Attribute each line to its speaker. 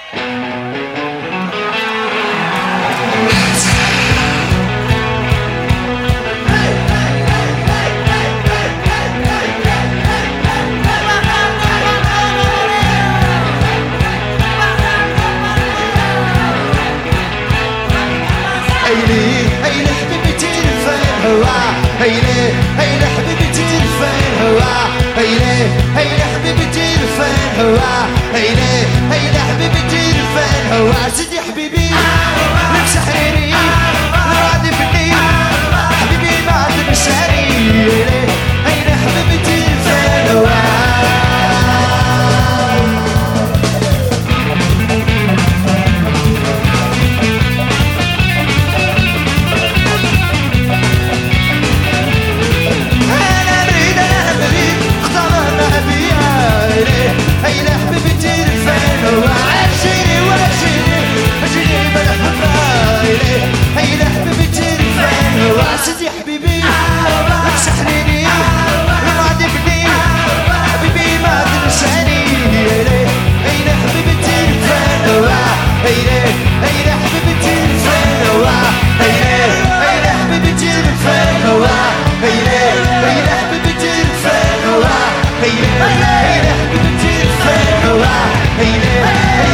Speaker 1: هيلي حبيبتي الفين هوا هيلي حبيبتي الفين هوا هيلي حبيبتي الفين هوا هيلي حبيبتي الفين هوا سيدي حبيبي لبس حريري راضي بني حبيبي ما تنساني هيلي حبيبتي الفين هوا هيلي حبيبتي الفين هوا عجيني عجيني بلا حبا هيلي حبيبتي الفين هوا سيدي حبيبي لبس حنيني راضي بني حبيبي ما تنساني هيلي حبيبتي الفين هوا هيلي حبيبتي الفين هوا هيلي حبيبتي الفين هوا هيلي حبيبتي الفين هوا هيلي حبيبتي الفين هوا هيلي